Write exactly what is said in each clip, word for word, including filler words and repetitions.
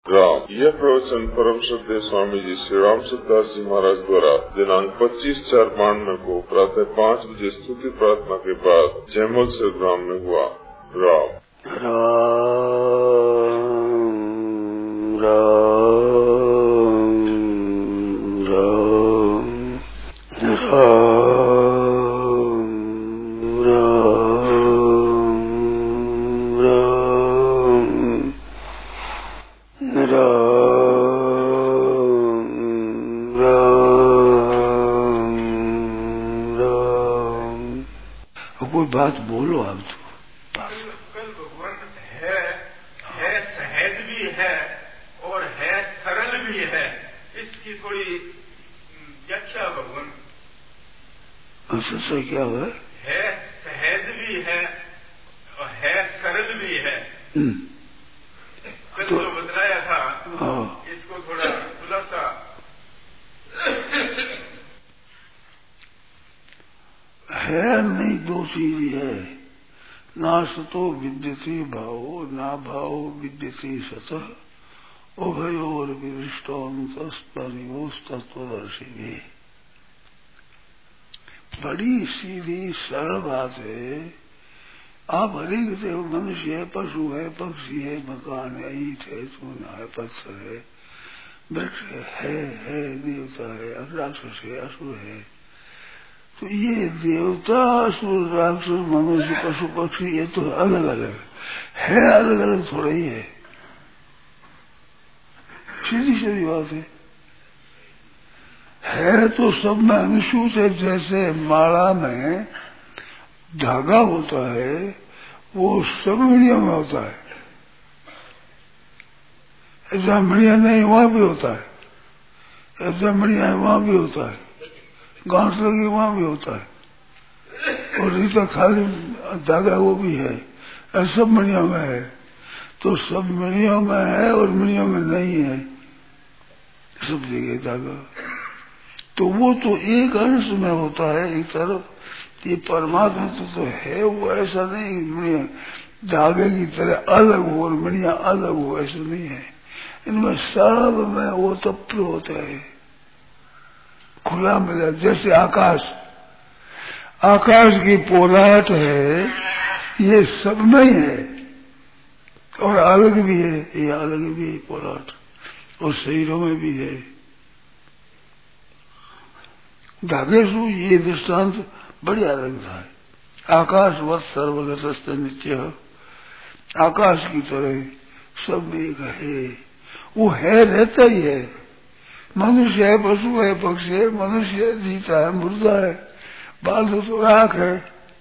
राम। यह प्रवचन परम श्रद्धेय स्वामी जी श्री राम सुखदास जी महाराज द्वारा दिनांक पच्चीस चार बानवे को प्रातः पाँच बजे स्तुति प्रार्थना के बाद जयमल से ग्राम में हुआ। राम राम राम राम बात बोलो आप तो। कल भगवान है, है सहज भी है और है सरल भी है, इसकी थोड़ी व्याख्या भगवान। अच्छा से क्या हुआ? है सहज भी है और है सरल भी है। कल तो बतलाया था, इसको थोड़ा खुलासा। है नहीं, दो चीज है। ना सतो विद्यते भावो, ना भावो विद्यते सतः, उभयोर विविष्टोन्तस्तनिवोस तत्वदर्शी भी। बड़ी सीधी सरल बात है। आप हरेक देव मनुष्य है, पशु है, पक्षी है, मकान है, ईट है, चूना है, पत्थर है, वृक्ष है, है, है, देवता है, राक्षस है, असुर है। तो ये देवता, असुर, राक्षस, मनुष्य, पशु, पक्षी, ये तो अलग अलग है, अलग अलग थोड़ा ही है। सीधी सीधी बात है। है तो सब में अनुसूत है। जैसे माला में धागा होता है, वो सब मीडिया में होता है। जहाँ मीडिया नहीं वहां भी होता है, जहाँ मीडिया है वहां भी होता है, गांठ लगी वहां भी होता है, और रीता खाली धागा वो भी है। सब मणिया में है। तो सब मणियों में है और मणियों में नहीं है, सब जगह धागा। तो वो तो एक अंश में होता है एक तरफ। ये परमात्मा तो, तो है, वो ऐसा नहीं मणिया धागे की तरह अलग हो और मणिया अलग हो, ऐसा नहीं है। इनमें सब में वो तत्व होता है, खुला मिला। जैसे आकाश, आकाश की पोलाट है, ये सब में है और अलग भी है, ये अलग भी है पोलाट, और शरीरों में भी है। धागेशु ये दृष्टांत बढ़िया लगता है। आकाश वत सर्वगत नित्य, आकाश की तरह सब एक है। वो है, रहता ही है। मनुष्य है, पशु है, पक्षी है, मनुष्य है, जीता है, मुर्दा है, बाल तो राख है,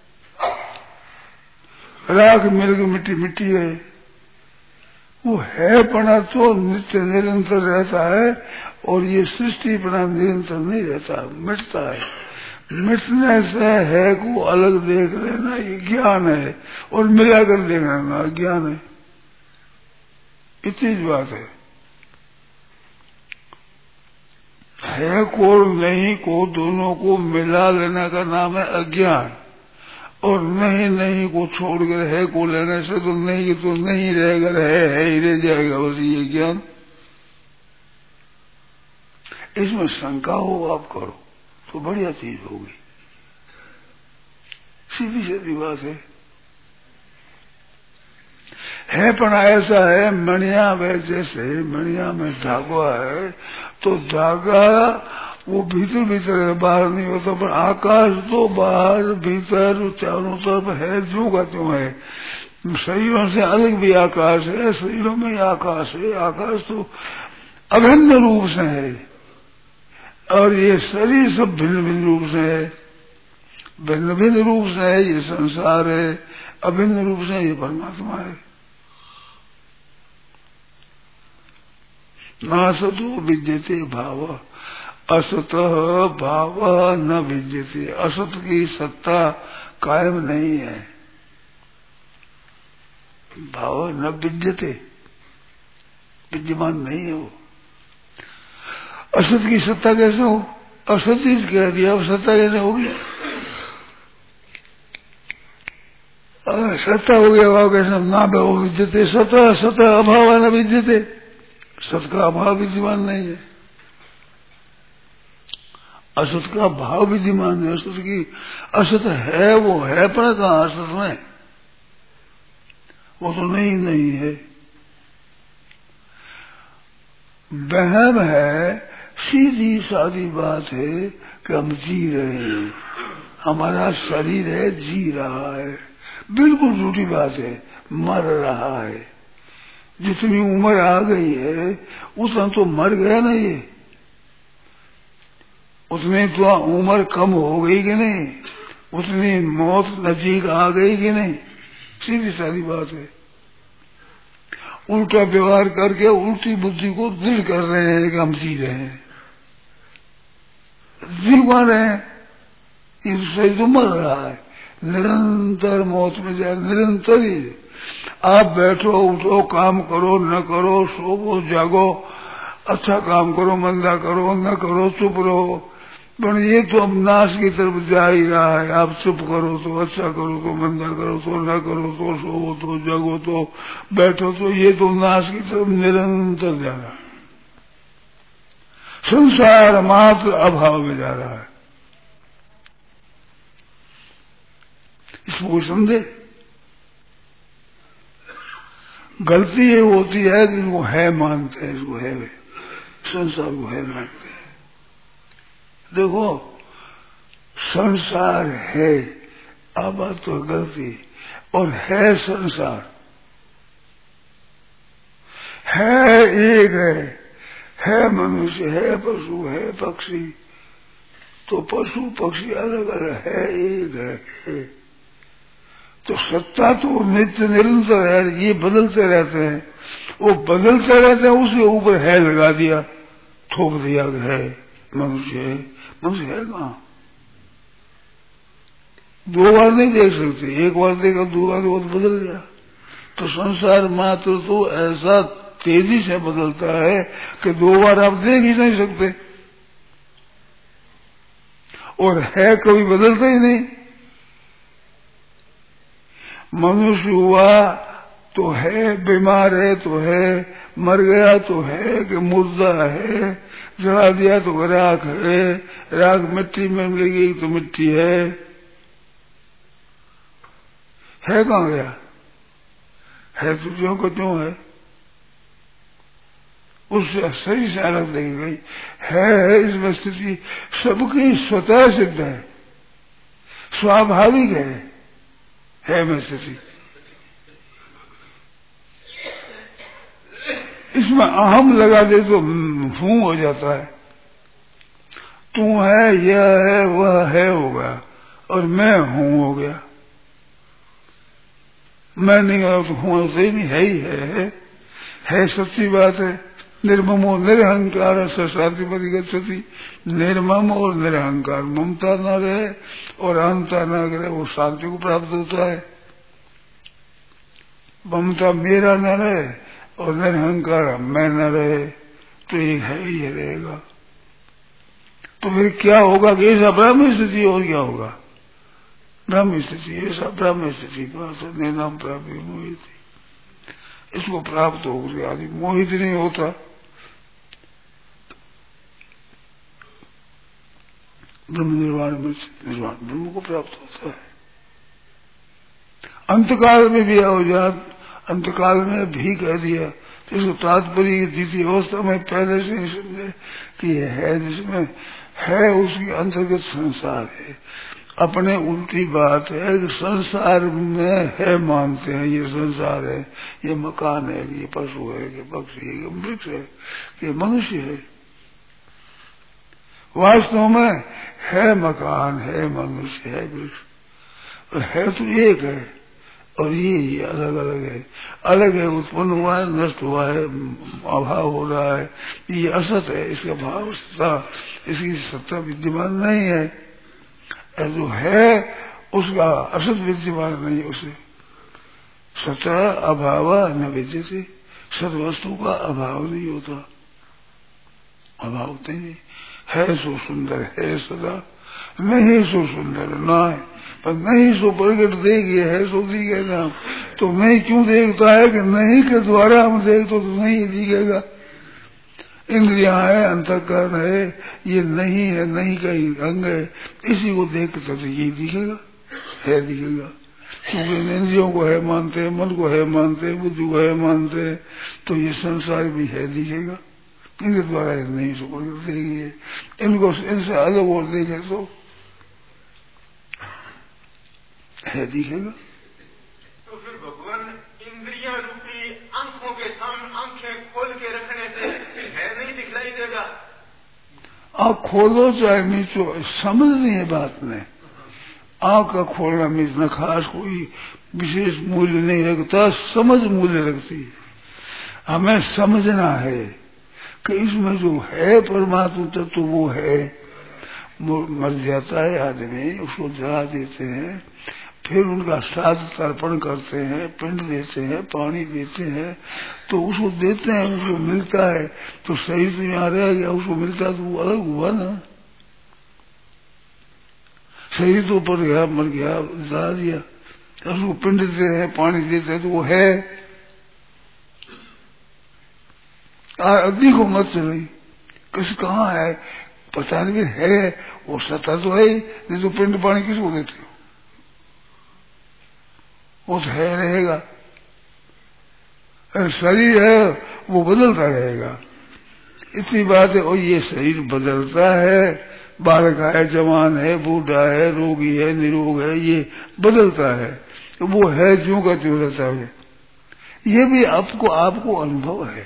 राख मिल के मिट्टी मिट्टी है। वो है पना तो नित्य निरंतर रहता है, और ये सृष्टि पना निरंतर नहीं रहता, मिटता है। मिटने से है को अलग देख लेना ये ज्ञान है, और मिलाकर देखना अज्ञान है। इतनी बात है। है को नहीं को दोनों को मिला लेने का नाम है अज्ञान, और नहीं नहीं को छोड़कर है को लेने से तो नहीं तो नहीं रहेगा, है है ही रह जाएगा, बस ये ज्ञान। इसमें शंका हो आप करो तो बढ़िया चीज होगी। सीधी सीधी बात है। है पण ऐसा है, मणिया में जैसे मणिया में धागा है, तो धागा वो भीतर भीतर है, बाहर नहीं होता। पर आकाश तो बाहर भीतर चारों तरफ है, जो का त्यों है। शरीरों से अलग भी आकाश है, शरीरों में आकाश है। आकाश तो अभिन्न रूप से है, और ये शरीर सब भिन्न भिन्न रूप से है। भिन्न भिन्न रूप से है ये संसार है, अभिन्न रूप से ये परमात्मा है। नासतो विद्यते भाव, असत भाव न विद्यते। असत की सत्ता कायम नहीं है, भाव न विद्यते, विद्यमान नहीं है वो। असत की सत्ता कैसे हो? असत ही कह दिया, अब सत्ता कैसे होगी? सत्ता हो गया भाव कैसे? ना भाव विद्यते, सत्ता सत्ता अभाव न विद्यते। सत का अभाव विद्यमान नहीं है, असत का भाव विद्यमान है। असत की असत है, वो है पर कहाँ असत में, वो तो नहीं नहीं है। वहम है, सीधी सादी बात है कि हम जी रहे हैं, हमारा शरीर है जी रहा है, बिल्कुल झूठी बात है, मर रहा है। जितनी उम्र आ गई है उतना तो मर गया ना ये, उतनी तो उम्र कम हो गई कि नहीं, उतनी मौत नजीक आ गई कि नहीं, सीधी सादी बात है। उल्टा व्यवहार करके उल्टी बुद्धि को दृढ़ कर रहे हैं कि हम जी रहे हैं, जी पा रहे हैं, ये शरीर तो मर रहा है, निरंतर मौत में जाए, निरंतर ही। आप बैठो उठो, काम करो न करो, सोवो जागो, अच्छा काम करो मंदा करो न करो, चुप रहो, पर ये तो अब नाश की तरफ जा ही रहा है। आप चुप करो तो, अच्छा करो तो, मंदा करो तो, न करो तो, सोवो तो, जागो तो, बैठो तो, ये तो नाश की तरफ निरंतर जा रहा है। संसार मात्र अभाव में जा रहा है। इसको समझे, गलती ये होती है कि इनको है मानते हैं, इसको है, संसार को है मानते हैं। देखो संसार है, अब बात तो गलती, और है संसार, है एक है, है मनुष्य, है पशु, है पक्षी, तो पशु पक्षी अलग अलग है, एक है, है। तो सत्ता तो नित्य निरंतर है, ये बदलते रहते हैं, वो बदलते रहते हैं, उसके ऊपर है लगा दिया, थोप दिया है मनुष्य है। मनुष्य है कहाँ, दो बार नहीं देख सकते, एक बार देखा दो बार वो बदल गया। तो संसार मात्र तो ऐसा तेजी से बदलता है कि दो बार आप देख ही नहीं सकते, और है कभी बदलता ही नहीं। मनुष्य हुआ तो है, बीमार है तो है, मर गया तो है कि मुर्दा है, जला दिया तो राख है, राख मिट्टी में मिलेगी तो मिट्टी है, है कहाँ गया, है तो ज्यों को त्यों है, उससे सही से अलग नहीं गई है, है इसमें स्थिति सबकी स्वतः सिद्ध है, स्वाभाविक है, है में स्थिति। इसमें अहम लगा दे तो हूं हो जाता है, तू है, यह है, वह है हो गया, और मैं हूं हो गया। मैं नहीं गया तो हूं सही नहीं, है ही है, है, है सच्ची बात है। निर्ममो निरहंकार शांति पति गति, निर्मम और निरहंकार, ममता न रहे और अहंता न करे, वो शांति को प्राप्त होता है। ममता मेरा न रहे और निरहंकार मैं न रहे, तो ये है ही रहेगा। तो फिर क्या होगा कि ऐसा ब्रह्म स्थिति, और क्या होगा, ब्रह्म स्थिति, ऐसा ब्रह्म स्थिति का नाम प्राप्त मोहित, इसको प्राप्त हो गया, आदमी मोहित नहीं होता। ब्रह्म निर्वाण में निर्वाण ब्रह्म को प्राप्त होता है। अंतकाल में भी अवजात, अंतकाल में भी कह दिया, तो इसको तात्पर्य द्वितीय अवस्था में पहले से ही समझे कि ये है, जिसमें है उसके अंतर्गत संसार है। अपने उल्टी बात है कि संसार में है मानते हैं, ये संसार है, ये मकान है, ये पशु है, ये पक्षी है, ये वृक्ष है, ये मनुष्य है। वास्तव में है मकान, है मनुष्य, है वृक्ष, है तो एक है, और ये ही अलग अलग है। अलग है, उत्पन्न हुआ है, नष्ट हुआ है, अभाव हो रहा है, ये असत है, इसका भाव सत्ता, इसकी सत्ता विद्यमान नहीं है। जो है उसका असत विद्यमान नहीं, उसे सत्ता अभाव न विद्यते, सत वस्तु का अभाव नहीं होता, अभाव होते नहीं। है सो सुंदर है सदा, नहीं सो सुंदर ना है, पर नहीं सो प्रकट देगी, है सो दिखेगा। तो नहीं क्यों देखता है कि नहीं के द्वारा हम देख तो नहीं दिखेगा, इंद्रियां है, अंतःकरण है, ये नहीं है, नहीं का ही अंग है, इसी को देख कर तो यही दिखेगा, है दिखेगा। क्योंकि इंद्रियों को है मानते हैं, मन को है मानते हैं, बुद्धि को है मानते हैं, तो ये संसार भी है दिखेगा। इनके द्वारा नहीं सुपर देखेंगे, इनको इनसे अलग और देखे तो है दिखेगा। तो फिर भगवान इंद्रियां रूपी आंखों के सामने आंखें खोल के रखने से है नहीं दिखलाई देगा। आँख खोलो चाहे नीचो, समझनी है बात में। आँख का खोलना मीच न खास कोई विशेष मूल्य नहीं रखता, समझ मूल्य रखती है। हमें समझना है कि इसमें जो है परमात्मा तत्व तो वो है। मर जाता है आदमी, उसको जला देते हैं, फिर उनका श्राद्ध तर्पण करते हैं, पिंड देते हैं, पानी देते हैं, तो उसको देते हैं, उसको मिलता है, तो शरीर तो यहाँ रह गया, उसको मिलता है तो वो अलग हुआ ना। शरीर तो ऊपर गया, मर गया, जला दिया, उसको पिंड देते हैं, पानी देते हैं, तो वो है। अद्दी को मत चली, किस कहाँ है पता नहीं, है वो सत्ता तो है, नहीं तो पिंड पानी किसको देते हो, वो तो है रहेगा। शरीर है वो बदलता रहेगा, इतनी बात है। और ये शरीर बदलता है, बालक है, जवान है, बूढ़ा है, रोगी है, निरोग है, ये बदलता है, तो वो है ज्यों का त्यों रहता है। ये भी आपको आपको अनुभव है।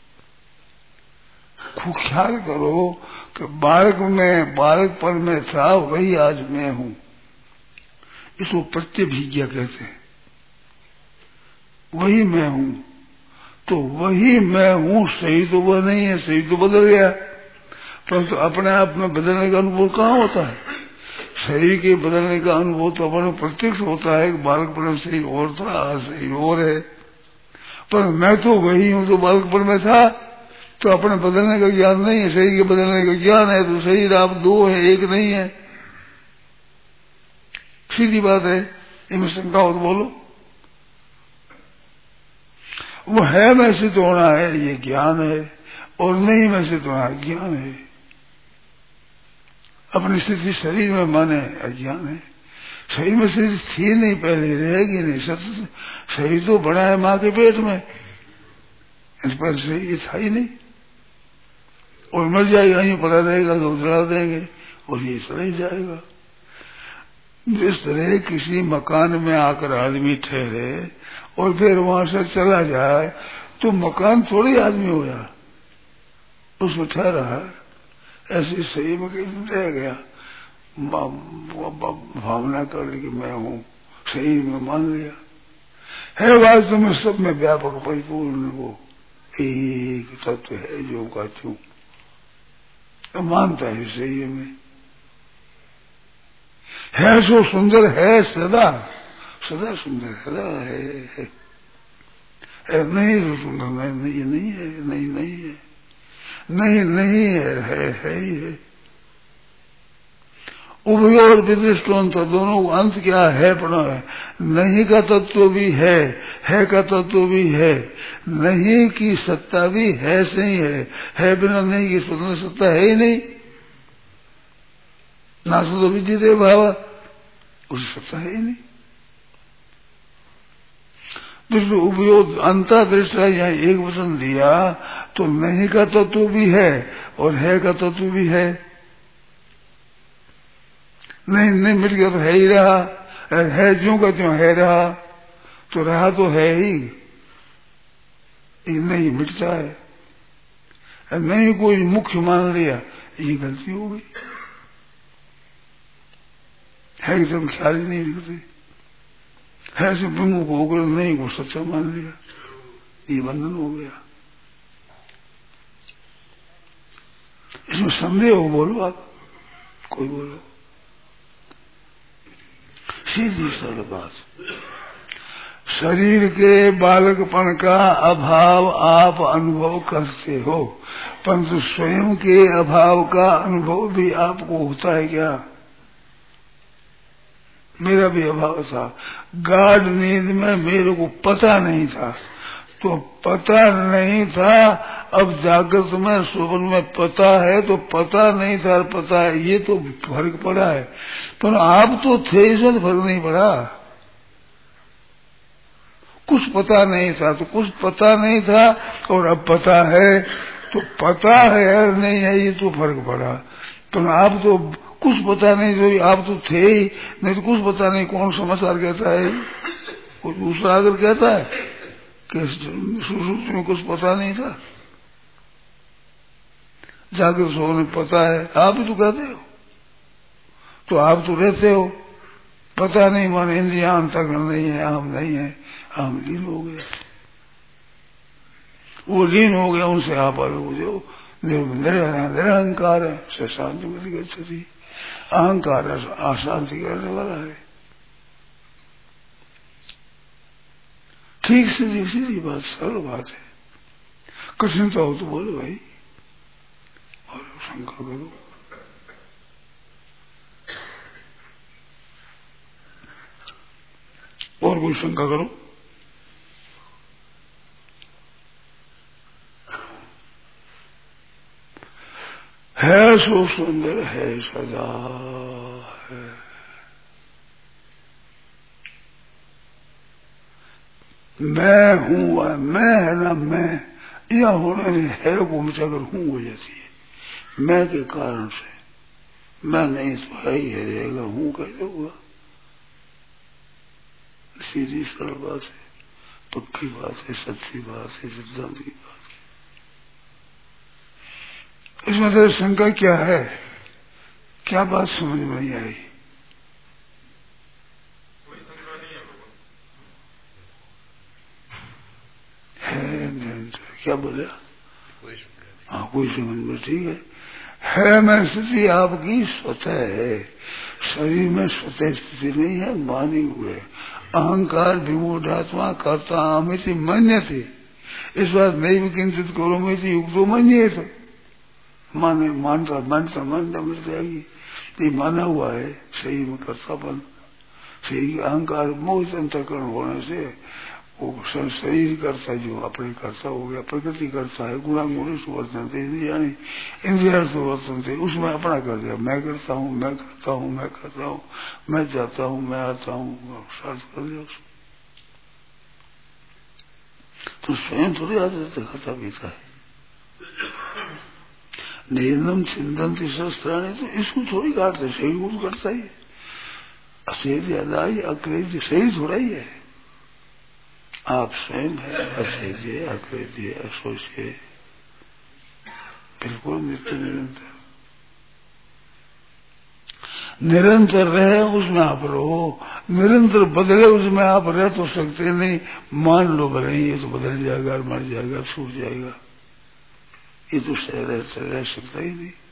खूब ख्याल करो कि बालक में बालकपन में था, वही आज मैं हूँ, इसको प्रत्यभिज्ञा कहते हैं। वही मैं हूँ, तो वही मैं हूँ, सही तो वह नहीं है, सही तो बदल गया, परंतु तो अपने आप में बदलने का अनुभव कहाँ होता है। शरीर के बदलने का अनुभव तो अपने प्रत्यक्ष होता है कि बालकपन में शरीर और था, आज शरीर और है, पर मैं तो वही हूँ जो बालकपन में था, तो अपने बदलने का ज्ञान नहीं है, शरीर के बदलने का ज्ञान है, तो शरीर आप दो है, एक नहीं है। सीधी बात है, इनमें शंका हो तो बोलो। वो है में सिद्ध होना है, ये ज्ञान है, और नहीं में सिद्ध होना है, ज्ञान है। अपनी स्थिति शरीर में माने अज्ञान है। शरीर में स्थिति थी नहीं, पहले रहेगी नहीं, सत्य शरीर तो बड़ा है माँ के पेट में, इस पर शरीर था ही नहीं, और मर जाएगा, यहीं पड़ा रहेगा, तो जला देंगे और ये चला ही जाएगा। जिस तरह किसी मकान में आकर आदमी ठहरे और फिर वहां से चला जाए, तो मकान थोड़ी आदमी हो जाए, उसमें ठहरा है, ऐसे सही में कहीं रह गया, भावना कर कि मैं हूँ, सही में मान लिया है। वास्तव में सब में व्यापक परिपूर्ण वो एक तत्व है जो का त्यों मानता है, सही में है, सो सुंदर है, सदा सदा सुंदर सदा है, है, है नहीं तो सुंदर नहीं, नहीं नहीं है, नहीं नहीं है, नहीं नहीं है, है है ही है। उभय और विदृष्टों दोनों अंत क्या है, पड़ा है। नहीं का तत्व भी है, है का तत्व भी है, नहीं की सत्ता भी है, सही है, है बिना नहीं की स्वतंत्र सत्ता है ही नहीं। ना तो विद्युत भाव, उसकी सत्ता है ही नहीं। दृष्टि उपयोग अंतर दृष्टा यहाँ एक वचन दिया, तो नहीं का तत्व भी है और है का तत्व भी है। नहीं नहीं मिट गया तो है ही रहा, है ज्यों का त्यों है रहा, तो रहा तो है ही, नहीं मिटता है। नहीं कोई मुख्य मान लिया, ये गलती हो गई, है एकदम ख्याल ही नहीं रखते, है से विमुख होकर नहीं को सच्चा मान लिया, ये बंधन हो गया। इसमें संदेह हो, बोलो आप, कोई बोलो, सीधी सरल बात। शरीर के बालकपन का अभाव आप अनुभव करते हो, परंतु स्वयं के अभाव का अनुभव भी आपको होता है क्या? मेरा भी अभाव था, गाढ़ नींद में मेरे को पता नहीं था, तो पता नहीं था, अब जागृत में स्वप्न में पता है, तो पता नहीं था पता है, ये तो फर्क पड़ा है। पर आप तो थे, इसमें तो फर्क नहीं पड़ा। कुछ पता नहीं था तो कुछ पता नहीं था, और अब पता है तो पता है या नहीं है, ये तो फर्क पड़ा। पर आप तो कुछ पता नहीं, तो आप तो थे ही नहीं, तो कुछ पता नहीं। कौन समाचार कहता है? कोई दूसरा अगर कहता है कि सुसुप्ति में कुछ पता नहीं था, जागृत सो में पता है, आप ही तो कहते हो। तो आप तो रहते हो, पता नहीं माने इंद्रिया अंतःकरण नहीं है, हम नहीं है, हम लीन हो गए। वो लीन हो गया, उनसे आप अलग हो जाओ। निरहंकार है, से शांति में गच्छति। अहंकार अशांति करने वाला है। ठीक सीधी सीधी बात, सरल बात है। कठिनता हो तो बोलो भाई, और शंका करो। और कोई शंका करो। है सो सुंदर है सदा है। मैं हूँ, मैं है ना, मैं यह होने में है को मुझे अगर हूँ हो जाती है, मैं के कारण से। मैं नहीं तो है ही है, रहेगा, हूँ कैसे हुआ? सीधी सरल बात है, पक्की बात है, सच्ची बात है, सिद्धांत की बात है। इसमें से शंका क्या है? क्या बात समझ में नहीं आई? कोई शंका नहीं है भगवान। है निरंतर, क्या बोले? हाँ, कोई समझ में, ठीक है। है मैं स्थिति आपकी स्वतः है, शरीर में स्वतः स्थिति नहीं है, मानी हुए। अहंकार विमूढ़ात्मा करता अमिति मन्य थे। इस बात नहीं भी किंचित करो में युक्तो मन्य तो माने, मानता मानता मानता मिल जाएगी। ये माना हुआ है सही में कर्तापन, सही अहंकार मोह अंतःकरण होने से वो शरीर करता, जो अपने करता हो गया, प्रकृति करता है, गुणा गुण वर्तन थे, यानी इंद्रिया से वर्तन थे, उसमें अपना कर दिया। मैं करता हूँ, मैं करता हूँ, मैं करता हूँ, मैं जाता हूँ, मैं आता हूँ, साथ कर दिया उसको। तो स्वयं थोड़ी आदत खाता पीता है। निरंतम चिंतन शस्त्राणी, तो इसको थोड़ी काटते, सही कुछ करता ही है। असेध अदाई अक्रेज सही थोड़ा ही है। आप स्वयं है असेध्य, अक्रेद्य, असोच्य, बिल्कुल नित्य निरंतर निरंतर रहे, उसमें आप रहो। निरंतर बदले, उसमें आप रह तो सकते नहीं। मान लो भले ये तो बदल जाएगा, मर जाएगा, छूट जाएगा, ये तो सह रह, रह सकता ही नहीं।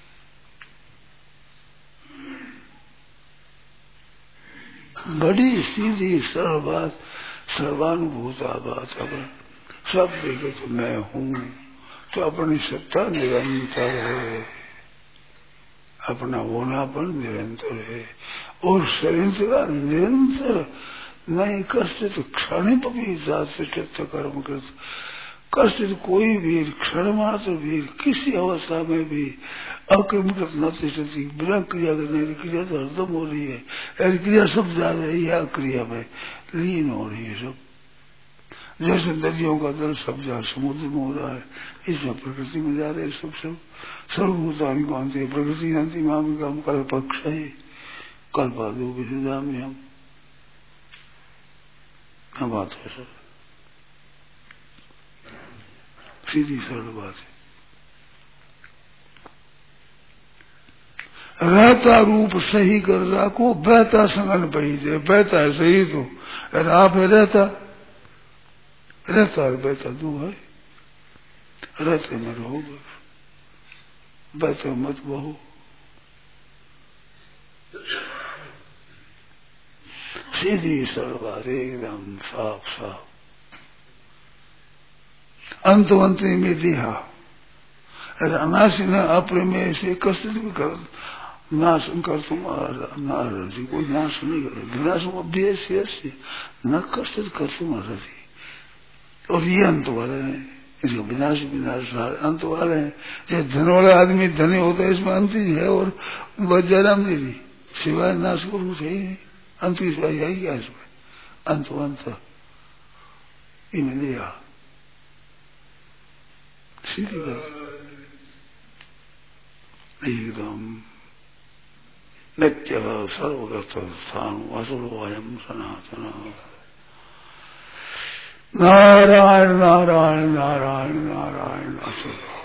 बड़ी सीधी सरल बात, सर्वानुभूता बात। अगर सब देखे तो मैं हूँ, तो अपनी सत्ता निरंतर है, अपना होनापन निरंतर है। और शरीर निरंतर नहीं कष्ट तो क्षण भी जात चित्त कर्म कर कष्ट कोई भी क्षण मात्र भी किसी अवस्था में भी अक्रमित न तिष्ठति, बिना क्रिया करने की क्रिया तो हरदम हो रही है, और क्रिया सब जा रही है, अक्रिया में लीन हो रही है सब। जैसे नदियों का जल सब जा समुद्र में हो रहा है, इसमें प्रकृति में जा रहे हैं सब सब सर्वभूतानि कौनते प्रकृति नंदी माम कल पक्ष है, कल पादो विधामी हम क्या बात है सर, सीधी सरल बात है। रहता रूप सही कर रखो, बहता संगन पही दे, बहता है सही तो, अरे आप है रहता, रहता है बहता दो है, रहते में रहो, बहते मत बहो। सीधी सरल बात एकदम साफ साफ। अंतवंती में दिया अनाशी न अप्रेमे से कष्ट भी कर नाश कर तुम नारसी, कोई नाश नहीं करे, विनाश अभ्यस न कष्ट कर तुम रसी। और ये अंत वाले हैं, इसका विनाश विनाश अंत वाले हैं। जैसे धन वाला आदमी धनी होता है, इसमें अंत ही है और बच जयराम देवी सिवाय नाश को कुछ है ही नहीं, अंत की सिवाय है क्या इसमें, अंत अंत इन्हें दिया सीधी बात एकदम नित्य सर्वगत स्थान असुरवायम सनातन। नारायण नारायण नारायण नारायण असुर।